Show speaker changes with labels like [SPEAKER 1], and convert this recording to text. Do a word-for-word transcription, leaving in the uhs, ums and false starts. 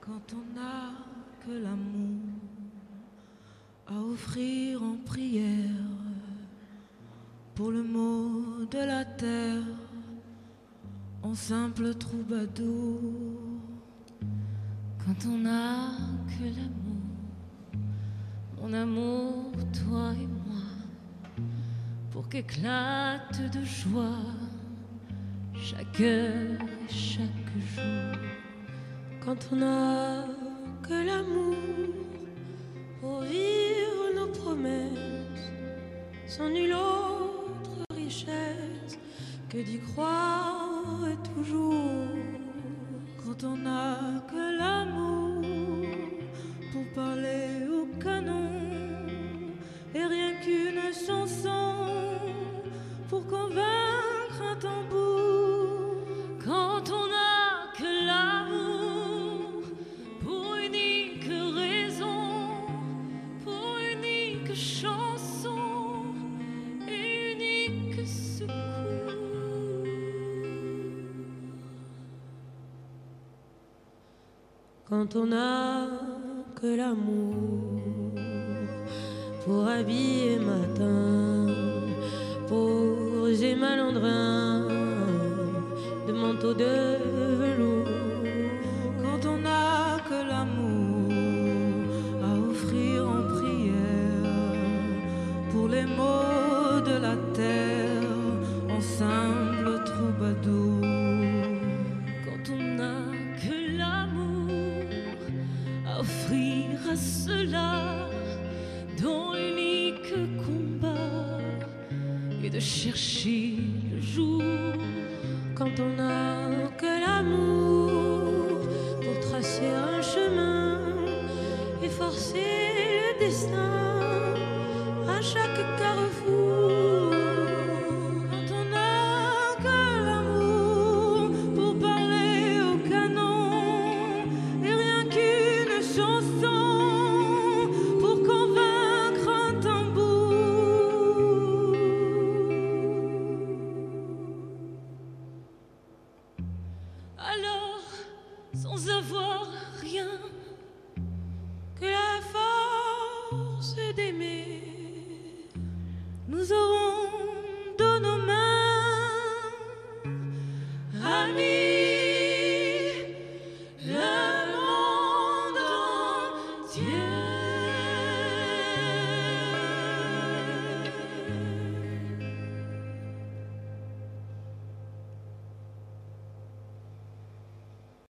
[SPEAKER 1] Quand on n'a que l'amour à offrir en prière pour le mot de la terre, en simple troubadour.
[SPEAKER 2] Quand on n'a que l'amour, mon amour, toi et moi, pour qu'éclate de joie chaque heure et chaque jour.
[SPEAKER 3] Quand on n'a que l'amour pour vivre nos promesses, sans nulle autre richesse que d'y croire toujours.
[SPEAKER 1] Quand on n'a que l'amour pour parler au canon et rien qu'une chanson pour convaincre un tambour.
[SPEAKER 2] Quand on n'a que l'amour pour unique raison, pour unique chanson et unique secours.
[SPEAKER 3] Quand on n'a que l'amour pour habiller matin, poser malandrin de manteau de velours.
[SPEAKER 1] Quand on n'a que l'amour à offrir en prière pour les mots de la terre, en simple troubadour.
[SPEAKER 2] Quand on n'a que l'amour à offrir à ceux-là dont l'unique combat est de chercher le jour.
[SPEAKER 3] Quand on n'a que l'amour pour tracer un chemin et forcer le destin à chaque carrefour.
[SPEAKER 1] Quand on n'a que l'amour pour parler au canon et rien qu'une chanson pour convaincre un tambour.
[SPEAKER 2] Alors, sans avoir rien
[SPEAKER 3] Que la force d'aimer,
[SPEAKER 1] Nous aurons